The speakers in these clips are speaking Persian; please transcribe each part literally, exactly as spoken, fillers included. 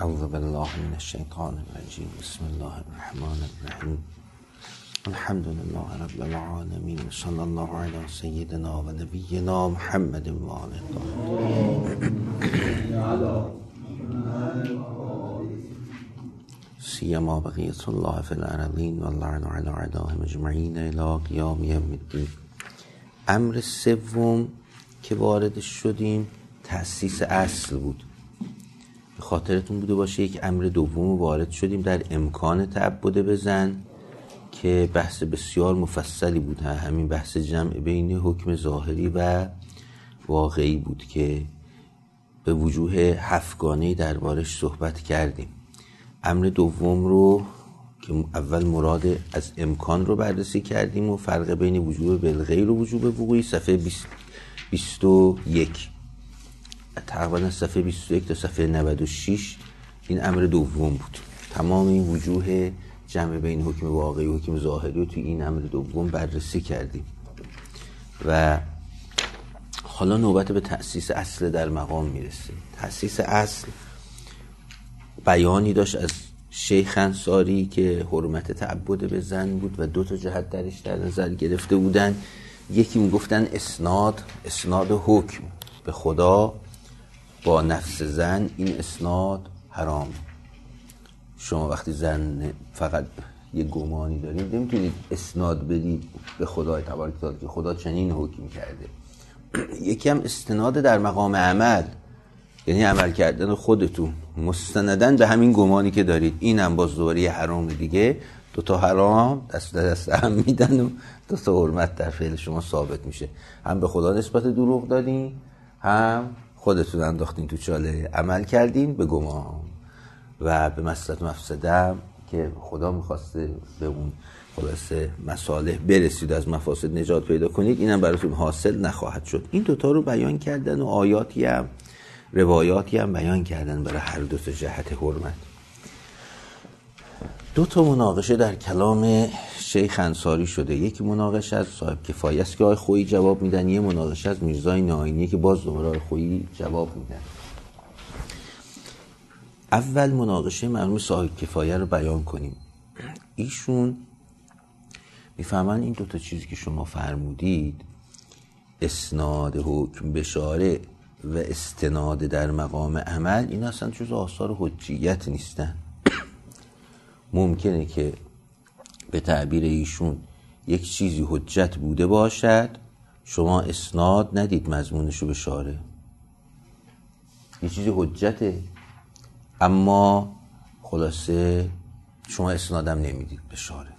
اعوذ بالله من الشیطان الرجیم. بسم الله الرحمن الرحیم. الحمد لله رب العالمین. صلی الله علی سیدنا و نبینا محمد و آله سیما بقیت الله فی الارضین و اللعن علی اعدائهم اجمعین الی قیام یوم الدین. امر سوم که وارد شدیم تأسیس اصل بود. خاطرتون بوده باشه یک امر دوم وارد شدیم در امکان تعبد به زن که بحث بسیار مفصلی بود. همین بحث جمع بین حکم ظاهری و واقعی بود که به وجوه هفتگانه‌ای دربارش صحبت کردیم. امر دوم رو که اول مراد از امکان رو بررسی کردیم و فرق بین وجوب بالغیر و وجوب وقوعی صفحه بیست و یک، تقریبا از صفحه بیست و یک تا صفحه نود و شش این امر دوم بود. تمام این وجوه جمع بین حکم واقعی و حکم ظاهری رو توی این امر دوم بررسی کردیم و حالا نوبت به تأسیس اصل در مقام میرسه. تأسیس اصل بیانی داشت از شیخ انصاری که حرمت تعبد به زن بود و دو تا جهت درش در نظر گرفته بودن. یکی میگفتن اسناد اسناد حکم به خدا با نفس زن، این اسناد حرام. شما وقتی زن فقط یه گمانی دارید نمیتونید اسناد بدید به خدای تبارک و تعالی که خدا چنین حکم کرده. یکی هم استناد در مقام عمل، یعنی عمل کردن خودتون مستندن به همین گمانی که دارید. این هم باز دوباره یه حرام دیگه. دو تا حرام دست دست هم میدن و دو تا حرمت در فعل شما ثابت میشه. هم به خدا نسبت دروغ دادین، هم خودتون انداختین تو چاله، عمل کردین به گمان و به مصلحت و مفسده که خدا میخواسته به اون خلاصه مصالح برسید، از مفاسد نجات پیدا کنید، اینم براتون حاصل نخواهد شد. این دوتا رو بیان کردن و آیاتی هم روایاتی هم بیان کردن برای هر دو تا جهت حرمت. دو تا مناقشه در کلام شیخ انصاری شده. یکی مناقشه از صاحب کفایه است که آقای خویی جواب میدن، یه مناقشه از میرزای ناینی که باز دوباره آقای خویی جواب میدن. اول مناقشه مرحوم صاحب کفایه رو بیان کنیم. ایشون میفهمن این دو تا چیزی که شما فرمودید، اسناد حکم به شارع و استناد در مقام عمل، این اصلا جز آثار حجیت نیستن. ممکنه که به تعبیر ایشون یک چیزی حجت بوده باشد، شما اسناد ندید مضمونشو به شارع. یه چیزی حجته اما خلاصه شما اسنادم نمیدید به شارع.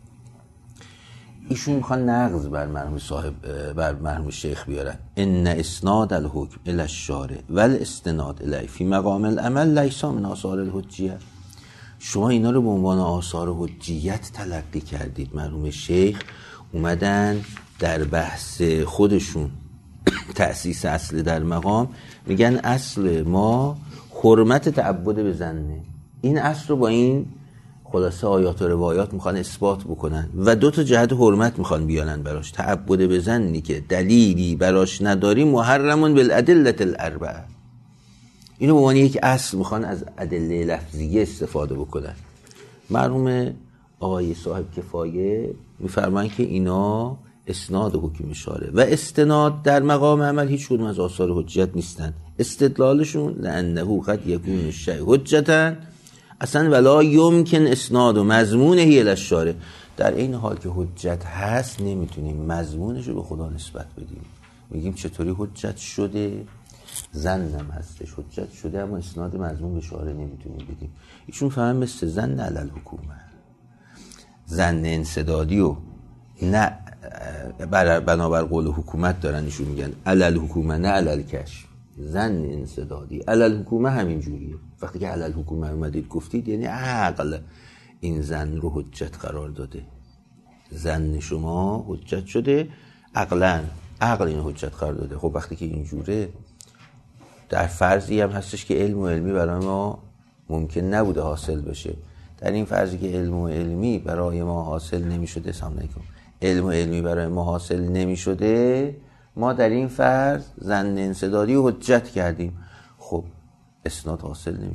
ایشون میخوان نقض بر مرحوم صاحب بر مرحوم شیخ بیارن. ان اسناد الحکم الی الشارع والاستناد الیه فی مقام العمل لیس من آثار الحجیه. شما اینا رو به عنوان آثار حجیت تلقی کردید. مرحوم شیخ اومدن در بحث خودشون تأسیس اصل در مقام میگن اصل ما حرمت تعبد به زنه. این اصل رو با این خلاصه آیات و روایات میخوان اثبات بکنن و دو تا جهت حرمت میخوان بیانن براش. تعبد به زنی که دلیلی براش نداری محرمون بالادله الاربعه. اینو به عنوان یک اصل میخوان از ادله لفظیه استفاده بکنن. مرحوم آقای صاحب کفایه میفرمان که اینا اسناد حکم شارع و استناد در مقام عمل هیچ کدوم از آثار حجت نیستن. استدلالشون لانه قد یکون الشیء حجتا اصلا ولا یمکن اسناد و مضمونه الی الشارع. در این حال که حجت هست نمیتونیم مضمونش رو به خدا نسبت بدیم. میگیم چطوری حجت شده؟ زنم هستش حجت شده اما اسناد مضمون به شارع نمیتونیم بدیم. ایشون فهم مثل زن علی الحکومه، زن انسدادی و نه بنابر قول حکومت دارن ایشون میگن علی الحکومه نه علی الکشف. زن انسدادی علی الحکومه همین جوریه. وقتی که علی الحکومه اومدید گفتید یعنی عقل این زن رو حجت قرار داده. زن شما حجت شده عقلا، عقل این حجت قرار داده. خب وقتی که اینجوره در فرضی هم هستش که علم و علمی برای ما ممکن نبوده حاصل بشه. در این فرضی که علم و علمی برای ما حاصل نمی شده، سلام علیکم، علم و علمی برای ما حاصل نمی شده، ما در این فرض زن انسدادی و حجت کردیم. خب اسناد حاصل نمیشه.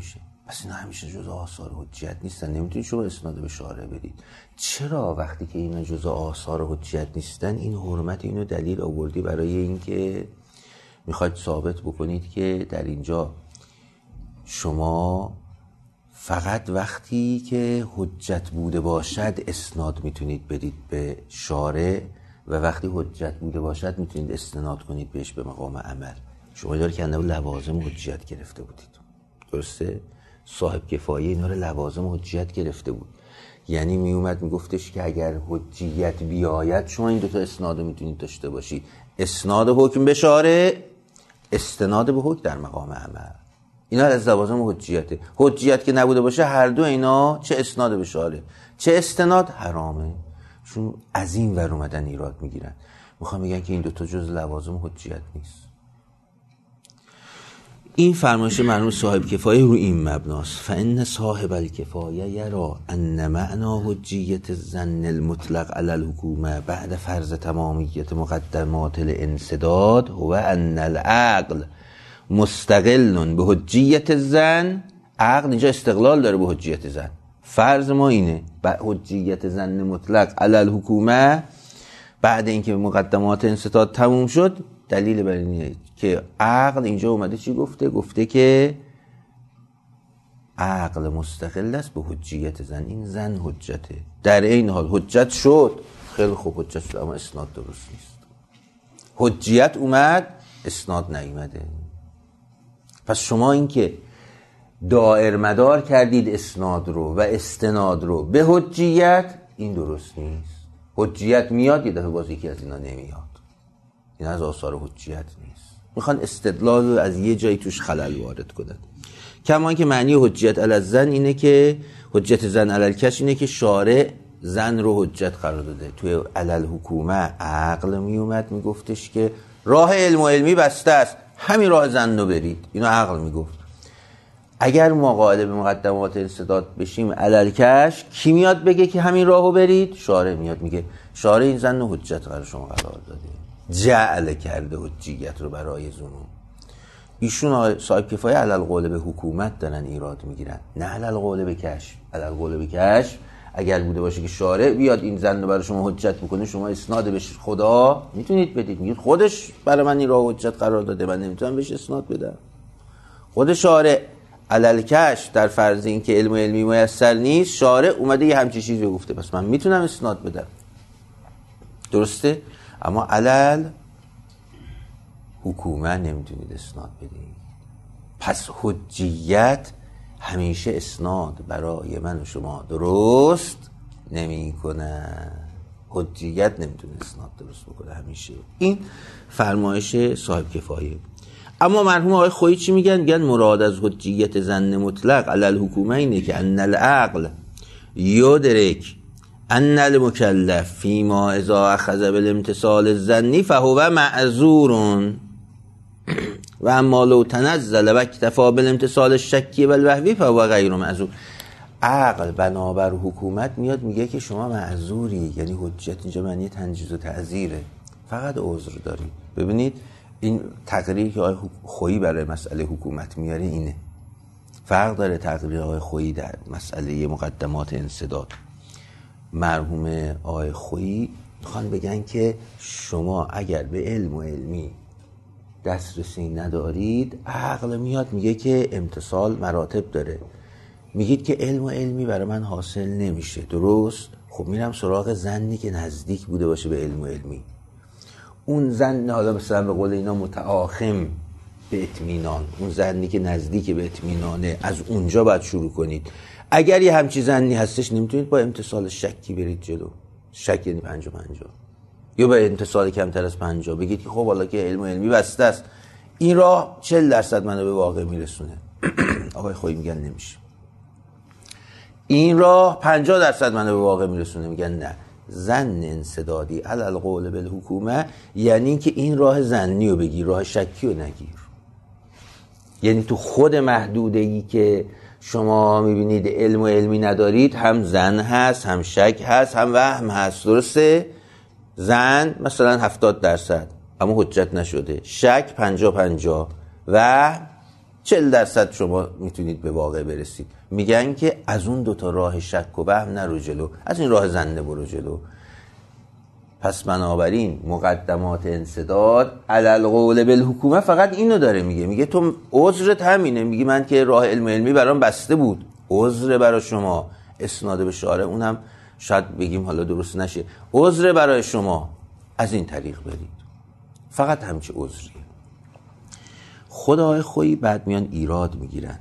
پس اینا همیشه جزء آثار حجیت نیستن، نمیتونید شما اسناد به شارع بدید. چرا وقتی که اینا جزء آثار حجیت نیستن این حرمت اینو دلیل آوردی برای اینکه میخواید ثابت بکنید که در اینجا شما فقط وقتی که حجت بوده باشد اسناد میتونید بدید به شارع و وقتی حجت بوده باشد میتونید استناد کنید بهش به مقام عمل. شما داره که انده لوازم حجیت گرفته بودید، درسته؟ صاحب کفایه اینا رو لوازم حجیت گرفته بود، یعنی میومد میگفتش که اگر حجیت بیاید شما این دوتا اسناد میتونید داشته باشید، اسناد حکم به شارع، استناد به حکم در مقام عمل. اینا از لوازم حجیته. حجیت که نبوده باشه هر دو اینا، چه اسناد به شارع چه استناد، حرامه، چون از این ور اومدن ایراد میگیرن. میخوام بگن که این دوتا جز لوازم حجیت نیست. این فرمایش مرحوم صاحب کفایه رو این مبناست: فان صاحب الکفایه یرا ان معنی حجیت الظن المطلق علی الحکومه بعد فرض تمامیت مقدمات الانسداد هو ان العقل مستقل به حجیت الظن. عقل اینجا استقلال داره به حجیت ظن. فرض ما اینه به حجیت ظن مطلق علی الحکومه بعد اینکه مقدمات انسداد تموم شد، دلیل بر اینه که عقل اینجا اومده چی گفته؟ گفته که عقل مستقل است به حجیت ظن، این ظن حجته. در این حال حجت شد، خیلی خوب حجت شد اما اسناد درست نیست. حجیت اومد اسناد نیومده. پس شما این که دائر مدار کردید اسناد رو و استناد رو به حجیت، این درست نیست. حجیت میاد یه دفعه باز یکی از اینا نمیاد، این از آثار حجیت نیست. میخوان استدلال رو از یه جایی توش خلل وارد کنند. کما که معنی حجیت علی الظن اینه که حجت ظن علی الکشف اینه که شارع ظن رو حجت قرار داده. توی علی الحکومه عقل میومد میگفتش که راه علم و علمی بسته است، همین راه ظن رو برید. اینو عقل میگفت. اگر ما قائل به مقدمات انسداد بشیم علی الکشف، کی میاد بگه که همین راهو برید؟ شارع میاد میگه شارع این ظن حجت قرار شما قرار داده، جعل کرده حجیت رو برای ظنون. ایشون صاحب کفایه علی القول به حکومت دارن ایراد میگیرن، نه علی القول به کشف. علی القول به کشف اگر بوده باشه که شارع بیاد این ظن رو برای شما حجت بکنه، شما اسناد بهش خدا میتونید بدید. میگید خودش برای من این راه حجت قرار داده، من نمیتونم بهش اسناد بدم. خود شارع علی الکشف در فرض این که علم و علمی میسر نیست، شارع اومده یه همچین چیزی گفته، پس من میتونم اسناد بدم، درسته؟ اما علل حکومه نمیتونید اسناد بدید. پس حجیت همیشه اسناد برای من و شما درست نمی کنه. حجیت نمیتونه اسناد درست بکنه همیشه. این فرمایش صاحب کفایه. اما مرحوم آقای خویی چی میگن؟ میگن مراد از حجیت ظن مطلق علی الحکومه اینه که ان العقل یدرک ان المکلف فیما اذا اخذ بالامتثال الظنی فهو معذور و اما لو تنزل و اکتفا بالامتثال الشکی و الوهمی فهو غیر معذور. عقل بنابر حکومت میاد میگه که شما معذوری، یعنی حجت اینجا معنی تنجیز و تعذیره، فقط عذر داری. ببینید این تقریری که آقای خویی برای مسئله حکومت میاره اینه. فرق داره تقریر آقای خویی در مسئله مقدمات انسداد. مرحوم آقای خویی میخوان بگن که شما اگر به علم و علمی دسترسی ندارید، عقل میاد میگه که امتصال مراتب داره. میگید که علم و علمی برای من حاصل نمیشه، درست؟ خب میرم سراغ ظنی که نزدیک بوده باشه به علم و علمی. اون ظن حالا مثلا به قول اینا متآخم به اطمینان، اون ظنی که نزدیک به اطمینانه، از اونجا باید شروع کنید. اگر یه همچی ظنی هستش نمیتونید با امتصال شکی برید جلو. شک یعنی پنجا پنجا، یا با امتصال کمتر از پنجا بگید که خب حالا که علم و علمی بسته است، این راه چهل درصد منو به واقع میرسونه. آقای خویی میگن نمیشه. این راه پنجاه درصد منو به واقع میرسونه. میگن نه، ظن انسدادی علی القول بالحکومه یعنی که این راه ظنی رو بگیر، راه شکی رو نگیر. یعنی تو خود محدوده‌ای که شما میبینید علم و علمی ندارید، هم ظن هست، هم شک هست، هم وهم هست، درسته؟ ظن مثلا هفتاد درصد اما حجت نشده، شک پنجاه پنجاه، و چهل درصد شما میتونید به واقع برسید. میگن که از اون دوتا راه شک و وهم نرو جلو، از این راه زنده برو جلو. پس بنابراین مقدمات انسداد علی القول بالحکومه فقط اینو داره میگه، میگه تو عذرت همینه، میگی من که راه علم علمی برام بسته بود، عذر برای شما اسناد به شارع، اونم شاید بگیم حالا درست نشه، عذر برای شما از این طریق برید، فقط همچه عذریه. خدای خویی بعد میان ایراد میگیرن.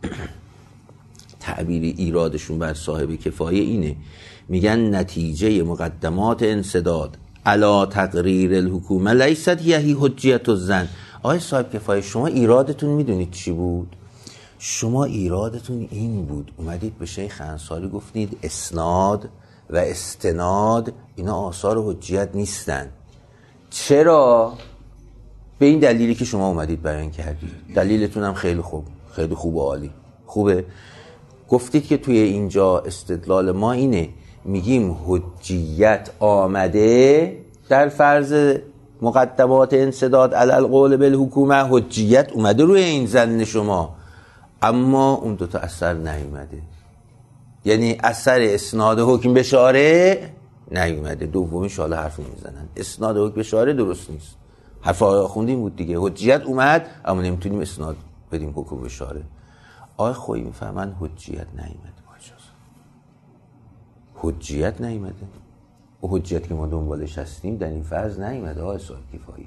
تعبیر ایرادشون بر صاحب کفایه اینه، میگن نتیجه مقدمات انسداد علی تقریر الحکومه لیست یهی حجیت الظن. آقای صاحب کفایه شما ایرادتون میدونید چی بود؟ شما ایرادتون این بود، اومدید به شیخ انصاری گفتید اسناد و استناد اینا آثار حجیت نیستن. چرا؟ به این دلیلی که شما اومدید بیان کردید. دلیلتون هم خیلی خوب، خیلی خوب و عالی. خوبه. گفتید که توی اینجا استدلال ما اینه، میگیم حجیت آمده در فرض مقدمات انسداد علی القول بالحکومه، حجیت اومده روی این ظن شما، اما اون دوتا اثر نیومده، یعنی اثر اسناد حکم به شارع نیومده. دومیش حالا حرف نمیزنن، اسناد حکم به شارع درست نیست، حرف آقای خوندیم بود دیگه، حجیت اومد اما نمیتونیم اسناد بدیم حکم به شارع. آقای خویی میفهمن حجیت نیومده، حجیت نیومده، و حجیت که ما دنبالش هستیم در این فرض نیومده. آقای صاحب کفایه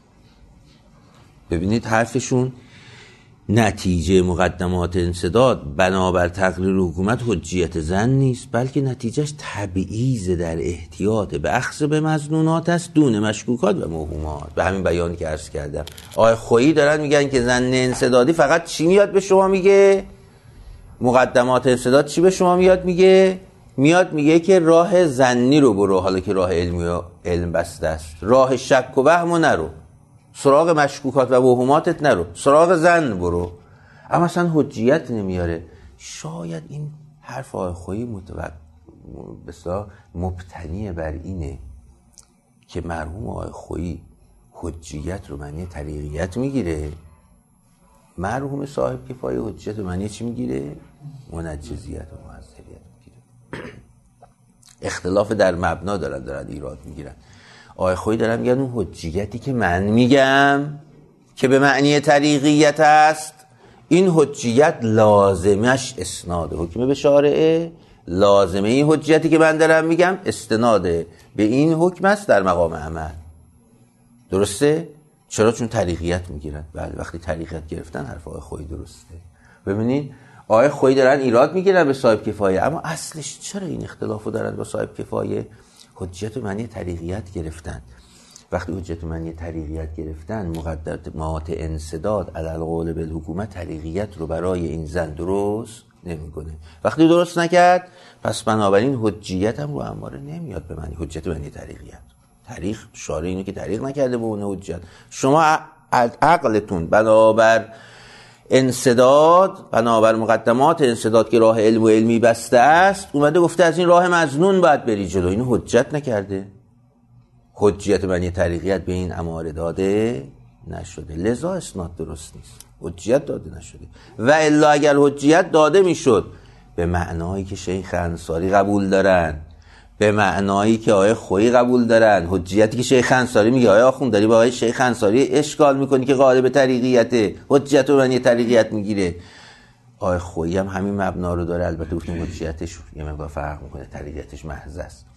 ببینید حرفشون، نتیجه مقدمات انسداد بنابر تقریر حکومت حجیت ظن نیست، بلکه نتیجهش تبعیض در احتیاط به اخذ به مظنونات است دون مشکوکات و موهومات. به همین بیانی که عرض کردم آقای خویی دارن میگن که ظن انسدادی فقط چی میاد به شما میگه؟ مقدمات انسداد چی به شما میاد میگه؟ میاد میگه که راه ظنی رو برو، حالا که راه علمی و علم بسته است، راه شک و وهم نرو، سراغ مشکوکات و موهوماتت نرو، سراغ ظن برو. اما اصلا حجیت نمیاره. شاید این حرف آقای خویی متوقع بسیار مبتنی بر اینه که مرحوم آقای خویی حجیت رو معنی طریقیت میگیره، مرحوم صاحب کفایه حجیت رو معنی چی میگیره؟ منجزیت و معذریت میگیره. اختلاف در مبنا دارن دارن ایراد میگیرن. آقای خویی دارن میگن اون حجیتی که من میگم که به معنی طریقیت است، این حجیت لازمش اسناد حکم به شارعه، لازمه این حجیتی که من دارم میگم استناد به این حکم است در مقام عمل. درسته؟ چرا؟ چون طریقیت میگیرن. بله، وقتی طریقیت گرفتن حرف آقای خویی درسته. ببینید آقای خویی دارن ایراد میگیرن به صاحب کفایه، اما اصلش چرا این اختلافو دارن با صاحب کفایه؟ حجت معنی طریقیت گرفتن. وقتی حجت معنی طریقیت گرفتن، مقدمات انسداد علی القول بالحکومه طریقیت رو برای این زن درست نمیکنه. وقتی درست نکرد، پس بنابراین حجیت هم رو اماره نمیاد به معنی حجت معنی طریقیت. طریق شارع اینو که طریق نکرده به اون حجت. شما عقلتون بنابر انسداد، بنابر مقدمات انسداد که راه علم و علمی بسته است، اومده گفته از این راه مظنون باید بری جلو. اینو حجت نکرده. حجیت معنی طریقیت به این اماره داده نشده، لذا اسناد درست نیست، حجیت داده نشده. و الا اگر حجیت داده میشد به معنایی که شیخ انصاری قبول دارن، به معنایی که آقای خویی قبول دارن، حجیتی که شیخ انصاری میگه، آقای آخوند داری با آقای شیخ انصاری اشکال میکنی که غالب طریقیته، حجت و معنی طریقیت میگیره. آقای خویی هم همین مبنا رو داره، البته گفتم حجیتش یه مقدار فرق میکنه، طریقیتش محض است.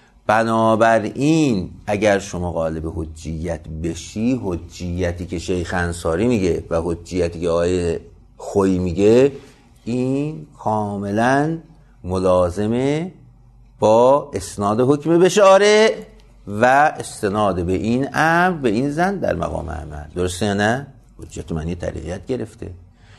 بنابراین اگر شما غالب حجیت بشی، حجیتی که شیخ انصاری میگه و حجیتی که آقای خویی میگه، این کاملا ملازمه با اسناد حکم به شارع و استناد به این امر به این زن در مقام عمل. درسته یا نه؟ حجت معنی طریقیت گرفته.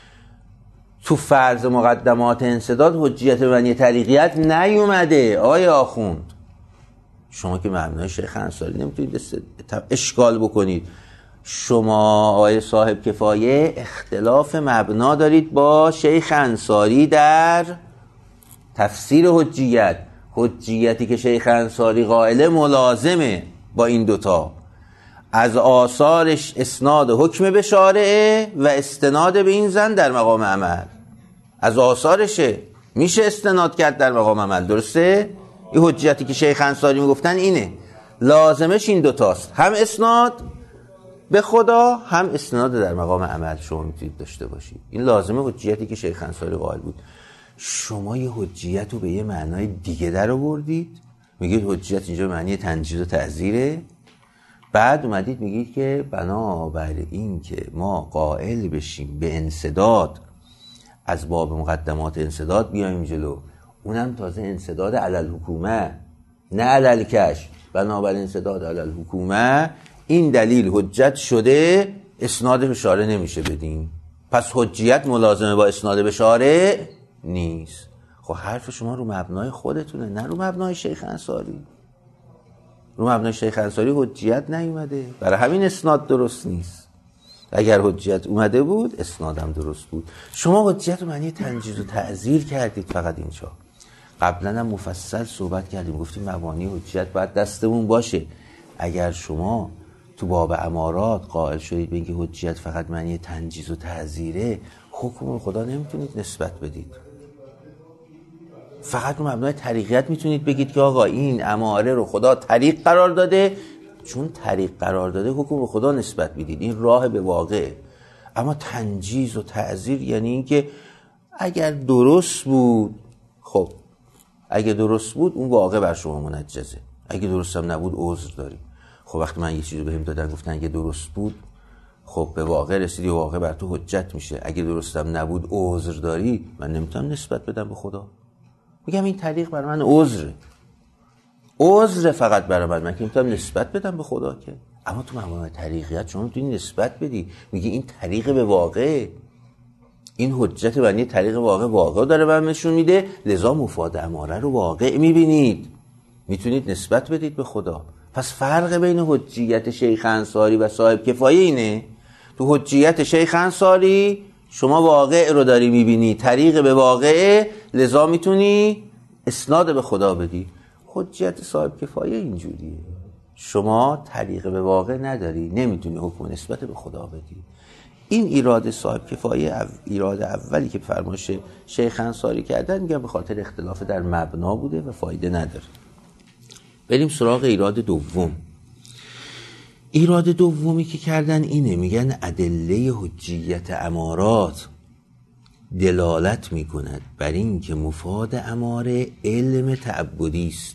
تو فرض مقدمات انسداد حجیت معنی طریقیت نیومده. آقای آخوند شما که مبنای شیخ انصاری نمیتونید اشکال بکنید. شما آقای صاحب کفایه اختلاف مبنا دارید با شیخ انصاری در تفسیر حجیت. حجیتی که شیخ انصاری قائله ملازمه با این دوتا، از آثارش اسناد حکم به شارعه و استناد به این زن در مقام عمل. از آثارشه، میشه استناد کرد در مقام عمل. درسته؟ این حجیتی که شیخ انصاری میگفتن اینه، لازمش این دوتاست، هم اسناد به خدا هم استناد در مقام عمل شما میتونید داشته باشید. این لازمه حجیتی که شیخ انصاری قائل بود. شما یه حجیت رو به یه معنای دیگه در آوردید، میگید حجیت اینجا به معنی تنجیز و تعزیره، بعد اومدید میگید که بنابر این که ما قائل بشیم به انسداد، از باب مقدمات انسداد بیایم جلو، اونم تازه انسداد علل حکومه نه علل کش، بنابر انسداد علل حکومه این دلیل حجت شده، اسناد به شارع نمیشه بدین، پس حجیت ملازمه با اسناد به شارع نیست. خب حرف شما رو مبنای خودتونه، نه رو مبنای شیخ انصاری. رو مبنای شیخ انصاری حجیت نیومده، برای همین اسناد درست نیست. اگر حجیت اومده بود اسنادم درست بود. شما حجیت رو معنی تنجیز و تعزیر کردید فقط اینجا. قبلا هم مفصل صحبت کردیم، گفتیم مبانی حجیت باید دستمون باشه. اگر شما تو باب امارات قائل شدید به اینکه حجیت فقط معنی تنجیز و تعزیره، حکم خدا نمیتونید نسبت بدید. فقط رو مبنای طریقیت میتونید بگید که آقا این اماره رو خدا طریق قرار داده، چون طریق قرار داده حکم رو خدا نسبت میدید، این راه به واقع. اما تنجیز و تعزیر یعنی این که اگر درست بود، خب اگه درست بود اون واقع بر شما منجزه، اگه درست هم نبود عذر داری. خب وقتی من یه چیزی بهم دادن گفتن اگه درست بود، خب به واقع رسیدی، واقع بر تو حجت میشه. اگه درستم نبود عذر داری، من نمیتونم نسبت بدم به خدا. میگم این طریق برای من عذره، عذر فقط برای من، من که نمیتونم نسبت بدم به خدا که. اما تو مقام طریقیت شما میتونی نسبت بدی، میگی این طریق به واقع، این حجت معنی طریق واقع، واقع داره بهم نشون میده، لذا مفاد اماره رو واقع میبینید، میتونید نسبت بدید به خدا. پس فرق بین حجیت شیخ انصاری و صاحب کفایه اینه، تو حجیت شیخ انصاری شما واقع رو داری میبینی، طریق به واقع، لذا میتونی اسناد به خدا بدی. حجیت صاحب کفایه اینجوریه، شما طریق به واقع نداری، نمیتونی حکم نسبت به خدا بدی. این ایراد صاحب کفایه، ایراد اولی که فرمایش شیخ انصاری کردن، میگم به خاطر اختلاف در مبنا بوده و فایده نداره. بریم سراغ ایراد دوم. ایراد دومی که کردن اینه، میگن ادله حجیت امارات دلالت میکند بر این که مفاد اماره علم تعبدی است.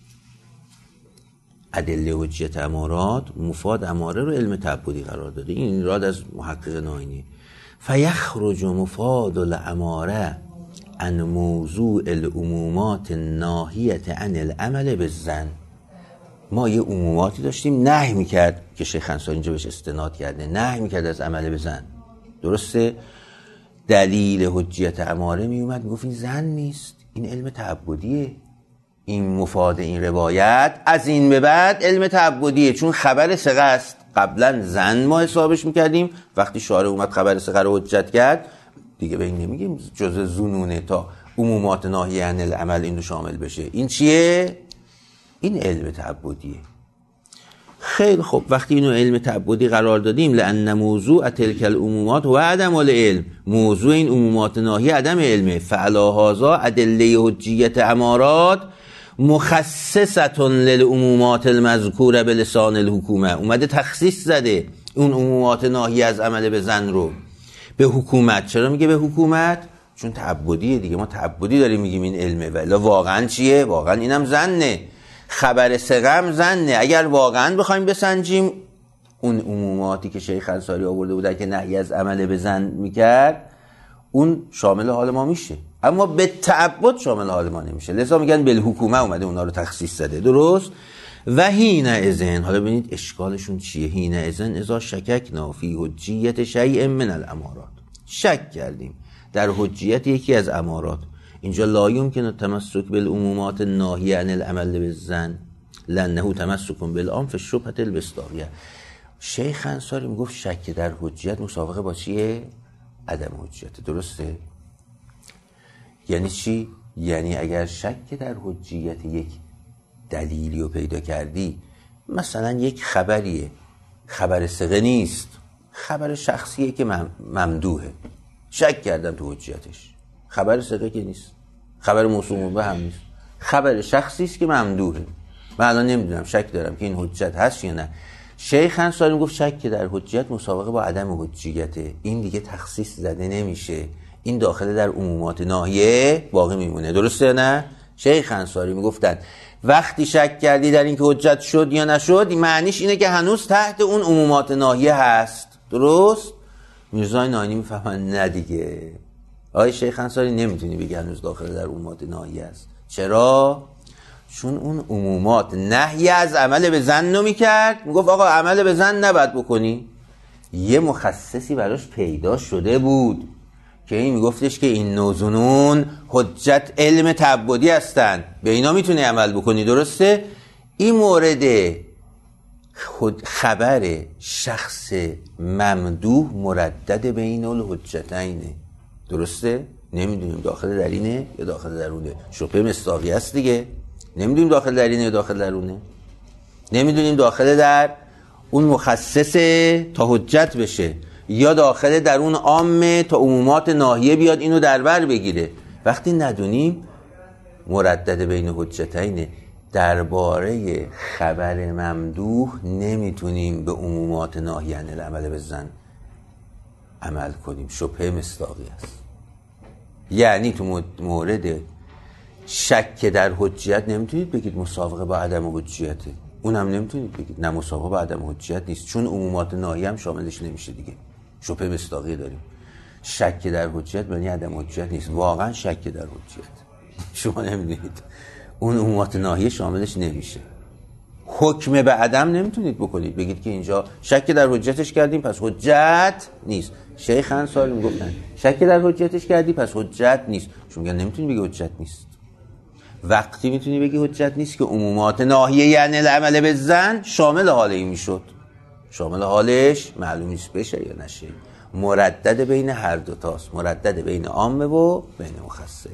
ادله حجیت امارات مفاد اماره رو علم تعبدی قرار داده. این ایراد از محقق ناینی. فیخرج مفاد الاماره عن موضوع العمومات ناهیت عن العمل بالظن. ما یه عموماتی داشتیم نهی میکرد که شیخ انصاری اینجا بهش استناد کرده، نهی میکرد از عمل به زن. درسته؟ دلیل حجیت اماره میومد میگفت این زن نیست، این علم تعبدیه، این مفاد این روایت از این به بعد علم تعبدیه، چون خبر ثقه است. قبلا زن ما حسابش میکردیم، وقتی شارع اومد خبر ثقه رو حجت کرد دیگه به این نمیگیم جزء ظنونه تا عمومات ناهیه عن العمل این رو شامل بشه. این چیه؟ این علم تعبدیه. خیلی خوب، وقتی اینو علم تعبدی قرار دادیم، لأن موضوع تلک العمومات و عدم العلم، موضوع این عمومات ناهیه عدم علمه، فعلی هذا ادله حجیت امارات مخصصه للعمومات المذکوره بلسان الحکومه. اومده تخصیص زده اون عمومات ناهیه از عمل به زن رو به حکومت. چرا میگه به حکومت؟ چون تعبدیه دیگه، ما تعبدی داریم میگیم این علمه، ولی واقعا چیه؟ واقعا اینم زنه، خبر ثقه زنه. اگر واقعا بخوایم بسنجیم اون عموماتی که شیخ انصاری آورده بوده که نهی از عمل به زن میکرد، اون شامل حال ما میشه، اما به تعبد شامل حال ما نمیشه. لذا میگن بالحکومه اومده اونا رو تخصیص زده. درست؟ و حین اذن، حالا ببینید اشکالشون چیه. حین اذن اذا شککنا فی حجیت شیء من الامارات، شک کردیم در حجیت یکی از امارات. اینجا لا یمکن التمسک بالعمومات الناهیه عن العمل بالظن لانه تمسک بالعام فی الشبهه البستاریه. شیخ انصاری میگفت شک در حجیت مسابقه با چیه؟ عدم حجیت. درسته؟ یعنی چی؟ یعنی اگر شک در حجیت یک دلیلی رو پیدا کردی، مثلا یک خبریه خبر ثقه نیست، خبر شخصیه که ممدوحه، شک کردم تو حجیتش. خبر ثقه که نیست، خبر موثوق به هم نیست، خبر شخصی است که ممدوحه. من الان نمیدونم، شک دارم که این حجت هست یا نه. شیخ انصاری گفت شک که در حجیت مسابقه با عدم حجیته، این دیگه تخصیص زده نمیشه، این داخل در عمومات ناحیه باقی میمونه. درسته نه؟ شیخ انصاری میگفتن وقتی شک کردی در این که حجت شد یا نشد، این معنیش اینه که هنوز تحت اون عمومات ناحیه هست. درست؟ میرزای ناینی میفهمن نه دیگه، آقای شیخ انصاری نمیتونی بگی هنوز داخل در عمومات ناحیه است. چرا؟ چون اون عمومات نهی از عمل به ظن رو میکرد، میگفت آقا عمل به ظن نباید بکنی. یه مخصصی براش پیدا شده بود که این میگفتش که این نوزنون حجت علم تعبدی هستن، به اینا میتونی عمل بکنی. درسته؟ این مورد خبر شخص ممدوح مردد بین الحجتینه. درسته؟ نمیدونیم داخل در اینه یا داخل درونه. شبهه مصداقی است دیگه، نمیدونیم داخل در اینه یا داخل درونه، نمیدونیم داخل در اون مخصصه تا حجت بشه یا داخل در اون عامه تا عمومات ناحیه بیاد اینو دربر بگیره. وقتی ندونیم مردد بین حجتینه. درباره خبر ممدوح نمیتونیم به عمومات ناحیه عن العمل بالظن عمل کنیم، شبهه مصداقی است. یعنی تو مورد شک در حجیت نمیتونید بگید مسابقه با عدم حجیته، اونم نمیتونید بگید نه مسابقه با عدم حجیت نیست، چون عمومات ناحیه هم شاملش نمیشه دیگه. شبهه مصداقی داریم. شک در حجیت معنی عدم حجیت نیست، واقعا شک در حجیت شما نمیدونید اون عمومات ناحیه شاملش نمیشه. حکم به عدم نمیتونید بکنید، بگید که اینجا شک در حجیتش کردیم پس حجت نیست. شیخ انصاری میگفتن شک در حجیتش کردی پس حجت نیست. شما میگن نمیتونی بگی حجت نیست. وقتی میتونی بگی حجت نیست که عمومات ناحیه یعنی العمل بالظن شامل حال این میشد، شامل حالش معلوم نیست بشه یا نشه، مردد بین هر دو تاست، مردد بین عامه و بین مخصص.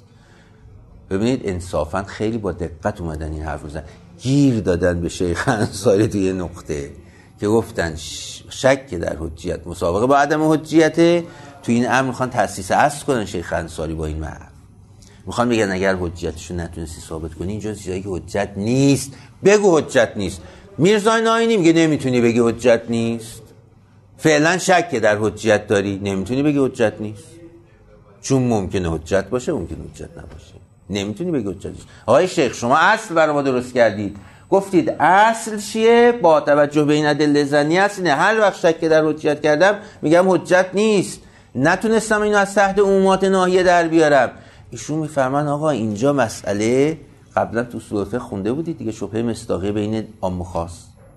ببینید انصافا خیلی با دقت اومدن این حرف بزنن، گیر دادن به شیخ انصاری توی نقطه که گفتن شک در حجیت مسابقه با عدم حجیت. توی این امر میخوان تأسیس اصل کنن شیخ انصاری با این معنی، میخوان بگن اگر حجیتشو نتونستی ثابت کنی اینجا چیزایی که حجت نیست بگو حجت نیست. میرزای ناینی میگه نمیتونی بگی حجت نیست، فعلا شک در حجیت داری، نمیتونی بگی حجت نیست، چون ممکنه حجت باشه ممکنه حجت نباشه، نمیتونی بگی حجت نیست. آقای شیخ شما اصل برای ما درست کردید، گفتید اصل چیه؟ با توجه به این ادله ظنی است، نه هر وقت شک در حجیت کردم میگم حجت نیست، نتونستم اینو از تحت عمومات ناحیه در بیارم. ایشون میفرمان آقا اینجا مسئله قبلا تو اصول فقه خونده بودید دیگه، شبهه مصداقی بین عام و خاص،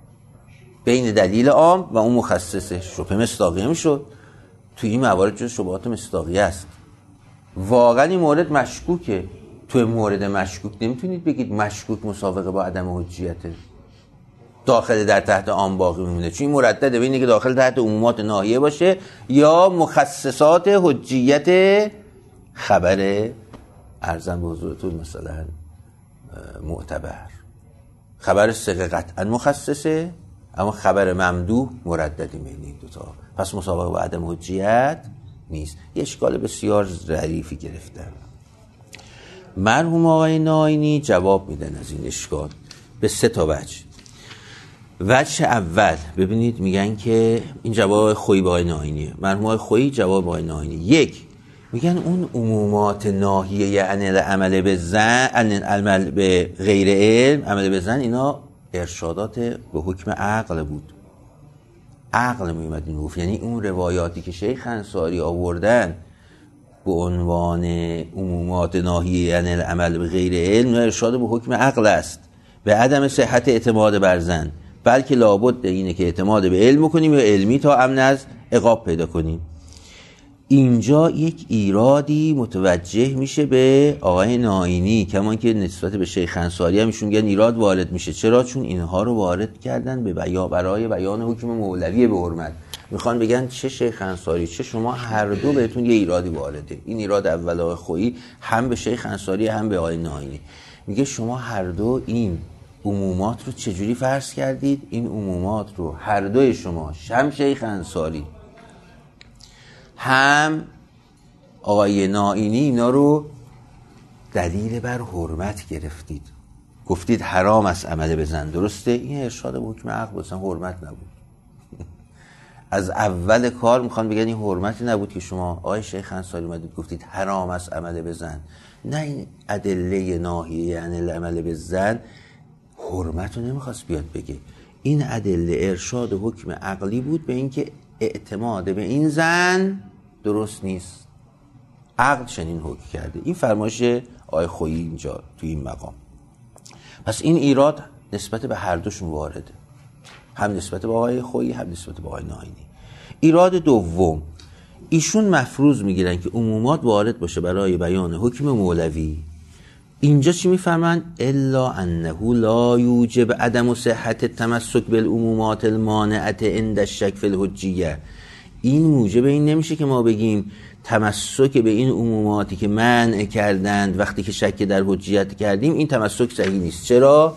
بین دلیل عام و اون مخصصه شبهه مصداقی میشد. تو این موارد جز شبهات مصداقی است. واقعا این مورد مشکوکه. تو مورد مشکوک نمیتونید بگید مشکوک مسابقه با عدم حجیته، داخل در تحت عام باقی میمونه، چون این مردده بینه که داخل تحت عمومات ناحیه باشه یا مخصصات حجیت خبر ارزم به حضورتون مثلا معتبر. خبر ثقه قطعا مخصصه اما خبر ممدوح مرددی بین این دوتا، پس مسابقه با عدم حجیت نیست. یه اشکال بسیار ظریفی گرفتن. مرحوم آقای ناینی جواب میدن از این اشکال به سه تا وجه. وجه اول ببینید میگن که این جواب خویی به آقای ناینیه، مرحوم آقای خویی جواب آقای ناینی. یک، میگن اون عمومات ناحیه یعنی عمل به زن، عمل به غیر علم، عمل به زن، اینا ارشادات به حکم عقل بود، عقل میومد این گفت. یعنی اون روایاتی که شیخ انصاری آوردن به عنوان عمومات ناحیه یعنی عمل به غیر علم ارشاد به حکم عقل است، به عدم صحت اعتماد بر زن، بلکه لابد اینه که اعتماد به علم کنیم یا علمی تا امن از عقاب پیدا کنیم. اینجا یک ایرادی متوجه میشه به آقای ناینی، کمان که نسبت به شیخ انصاری هم ایشون میگن ایراد وارد میشه. چرا؟ چون اینها رو وارد کردن به بیا برای بیان حکم مولوی به حرمت. میخوان بگن چه شیخ انصاری چه شما هر دو بهتون یه ایرادی وارده. این ایراد اول آقای خویی هم به شیخ انصاری هم به آقای ناینی، میگه شما هر دو این عمومات رو چجوری فرض کردید؟ این عمومات رو هر دوی شما، هم شیخ انصاری هم آقای نائینی، اینا رو دلیل بر حرمت گرفتید، گفتید حرام است عمل بزن. درسته؟ این ارشاد حکم عقل اصلا حرمت نبود. از اول کار میخوان بگن این حرمتی نبود که شما آقای شیخ انصاری اومدید گفتید حرام است عمل بزن. نه، این ادله ناهیه یعنی العمل بزن حرمت رو نمیخواست بیاد بگه. این ادله ارشاد حکم عقلی بود به اینکه اعتماد به این زن درست نیست. عقل چنین حکم کرده. این فرمایش آقای خویی اینجا تو این مقام. پس این ایراد نسبت به هر دوشون وارده، هم نسبت به آقای خویی هم نسبت به آقای نائینی. ایراد دوم، ایشون مفروض میگیرن که عمومات وارد باشه برای بیان حکم مولوی. اینجا چی میفهمن؟ الا انه لا یوجب عدم صحت التمسک بالعمومات المانعه عند الشک فی الحجیه. این موجب این نمیشه که ما بگیم تمسک به این عموماتی که منع کردند وقتی که شک در حجیت کردیم این تمسک صحیح نیست. چرا؟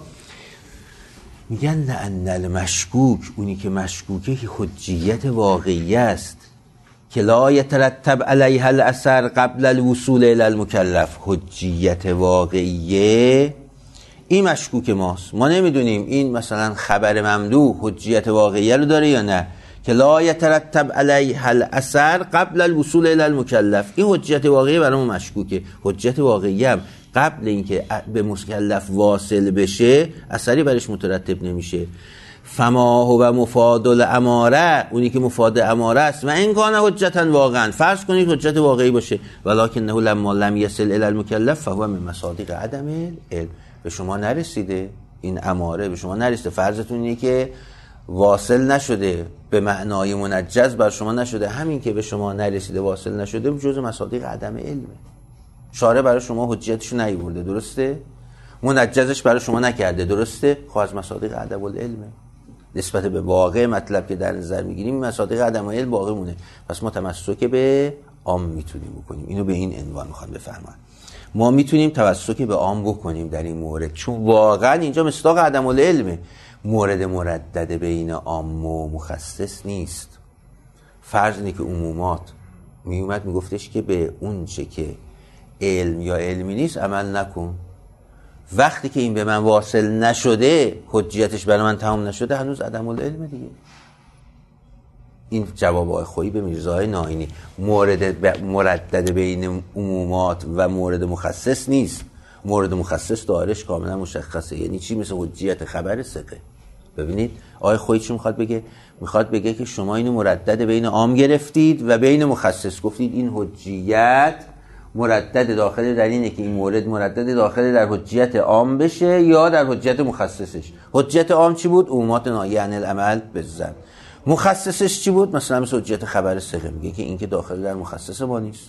میگن لأن المشکوک، اونی که مشکوکه که حجیت واقعی است که لا یترتب علیها الاثر قبل الوصول الی المکلف. حجیت واقعیه این مشکوک ماست. ما نمیدونیم این مثلا خبر ممدوح حجیت واقعیه رو داره یا نه، که لا یترتب علیها الاثر قبل الوصول الی المکلف. این حجیت واقعی برامون مشکوکه. حجیت واقعی هم قبل اینکه به مکلف واصل بشه اثری برش مترتب نمیشه. فما هو مفاد الاماره، اونی که مفاد اماره است و این کان حجتا واقعا، فرض کنید حجت واقعی باشه، ولکنه لما لم یصل الی المکلف فهو من مصادیق عدم العلم. به شما نرسیده این اماره، به شما نرسیده، فرضتون اینه که واصل نشده، به معنای منجز بر شما نشده. همین که به شما نرسیده، واصل نشده، جزء مصادیق عدم علمه. شارع برای شما حجیتشو نیورده، درسته؟ منجزش برای شما نکرده، درسته؟ خب از مصادیق عدم العلمه. نسبت به واقع مطلب که در نظر میگیریم مصادیق عدم العلم باقی مونه. پس ما تمسک به عام میتونیم بکنیم. اینو به این عنوان میخوام بفهمن. ما میتونیم تمسک به عام بکنیم در این مورد، چون واقعا اینجا مصداق عدم العلمه. مورد مردد بین عام و مخصص نیست. فرض اینه که عمومات میومد میگفتش که به اون چه که علم یا علمی نیست عمل نکن. وقتی که این به من واصل نشده، حجیتش برای من تمام نشده، هنوز عدم العلم دیگه. این جواب آقای خویی به میرزای نائینی. مورد مردد بین عمومات و مورد مخصص نیست. مورد مخصص دارش کاملا مشخصه. یعنی چی؟ مثل حجیت خبر ثقه. ببینید آقای خویی چی میخواد بگه؟ میخواد بگه که شما اینو مردد بین عام گرفتید و بین مخصص گفتید این حجیت مردد داخل در اینه که این مورد مردد داخل در حجیت عام بشه یا در حجیت مخصصش. حجیت عام چی بود؟ عمومات ناهیه عن العمل بالظن. مخصصش چی بود؟ مثلا مثل حجیت خبر ثقه، میگه که این که داخل در مخصص ما نیست.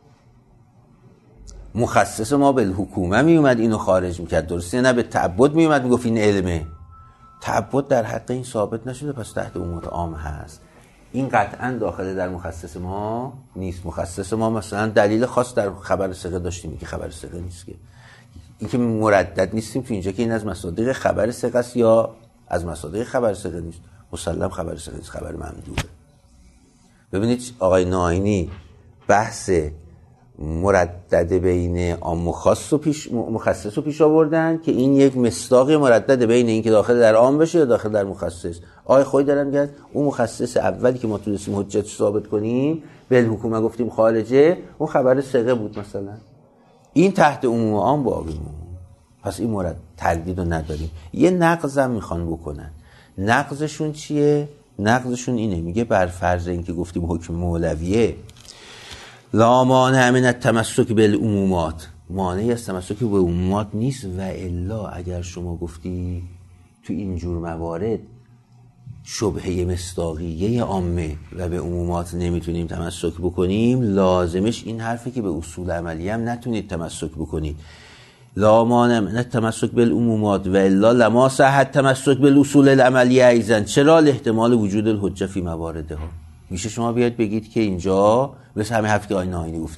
مخصص ما به حکومه میومد اینو خارج میکرد، درسته؟ نه به تعبد میومد میگفت این علمه. تعبد در حق این ثابت نشده، پس تحت امور عام هست. این قطعا داخل در مخصص ما نیست. مخصص ما مثلا دلیل خاص در خبر ثقه داشتیم که خبر ثقه نیست، که این که مردد نیستیم تو اینجا که این از مصادیق خبر ثقه است یا از مصادیق خبر ثقه نیست. مسلم خبر ثقه نیست، خبر ممدوحه. ببینید آقای نائینی بحث مردد بین عام و خاص و پیش مخصص رو پیش آوردن که این یک مصداق مردد بین این که داخل در عام بشه یا داخل در مخصص. آقای خویی دارن میگن اون مخصص اولی که ما تونستیم حجت ثابت کنیم به حکومت گفتیم خارجه، اون خبر ثقه بود مثلا. این تحت عموم عام باقی مون. پس این مورد تردید رو نداریم. یه نقض هم میخوان بکنن. نقضشون چیه؟ نقضشون اینه، میگه بر فرض اینکه گفتیم حکم مولویه لا مانع من التمسک بالعمومات، مانعی از تمسک به عمومات نیست. و الا اگر شما گفتی تو اینجور موارد شبهه مصداقیه عامه و به عمومات نمیتونیم تمسک بکنیم، لازمش این حرفی که به اصول عملی هم نتونید تمسک بکنید. لا مانع من التمسک بالعمومات و الا لما صح التمسک بالاصول العملیه ایضا. چرا؟ لاحتمال وجود الحجه فی موارده ها. میشه شما بیاید بگید که اینجا مثل همه حرفی که آقای نائینی گفتن،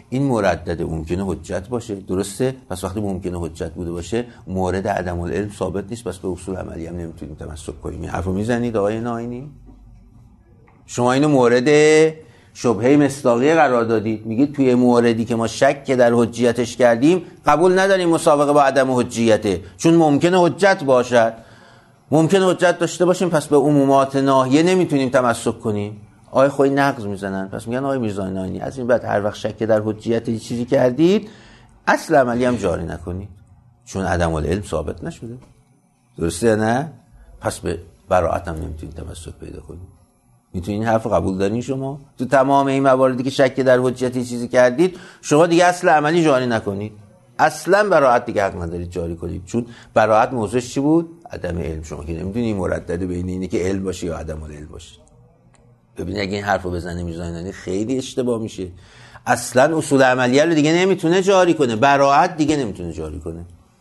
این مردد ممکنه حجت باشه، درسته؟ پس وقتی ممکنه حجت بوده باشه مورد عدم العلم ثابت نیست، پس به اصول عملی هم نمیتونیم تمسک کنیم. این حرفو میزنید آقای ناینی؟ شما اینو مورد شبهه مصداقیه قرار دادید، میگید توی موردی که ما شک در حجیتش کردیم قبول نداریم مسابقه با عدم حجیته، چون ممکنه حجت باشد. ممکنه حجت داشته باشیم پس به عمومات ناهیه نمیتونیم تمسک کنیم. آقای خویی نقض میزنن، پس میگن آقای میرزا ناینی از این بعد هر وقت شک در حجیت چیزی کردید اصل عملی هم جاری نکنید، چون عدم العلم ثابت نشده. درسته یا نه؟ پس به براءت هم نمیتونید تمسک پیدا کنید. میتونید این حرف قبول دارین شما؟ تو تمام این مواردی که شک در حجیت چیزی کردید شما دیگه اصل عملی جاری نکنید، اصلا براءت دیگه حق ندارید جاری کنید، چون براءت موضوعش چی بود؟ عدم علم. شما که نمیدونید مردد بین اینه که علم باشه یا عدم العلم باشه. ببینید اگه این حرفو بزنه میرزا ناینی خیلی اشتباه میشه. اصلا اصول عملیه رو دیگه نمیتونه جاری کنه، براءت دیگه نمیتونه جاری کنه.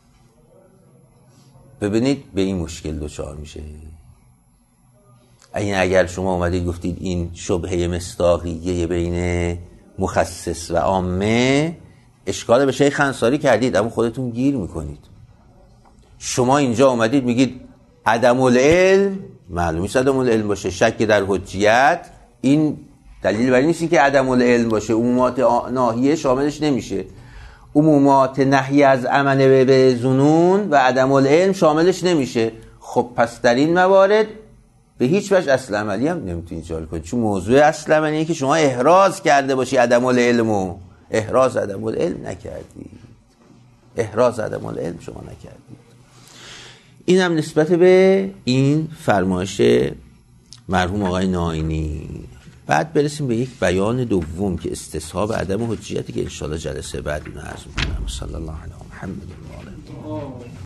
ببینید به این مشکل دچار میشه. این اگر شما اومدید گفتید این شبهه مصداقیه بین مخصص و عامه، اشکال به شیخ انصاری کردید اما خودتون گیر میکنید. شما اینجا اومدید میگید عدم العلم، معلومی است عدم العلم باشه، شک در حجیت، این دلیل بر این نیست که عدم العلم باشه، عمومات ناهیه شاملش نمیشه، عمومات نهی از عمل به ظنون و عدم العلم شاملش نمیشه. خب پس در این موارد به هیچ وجه اصل عملی هم نمیتونید جاری کنید، چون موضوع اصل عملیه که شما احراز کرده باشی عدم العلمو، احراز عدم العلم نکردید، احراز عدم العلم شما نکردید. این هم نسبت به این فرمایش مرحوم آقای ناینی. بعد برسیم به یک بیان دوم که استصحاب عدم حجیتی که انشاءالله جلسه بعد اون عرض میکنم. صلی الله علیه محمد و آله.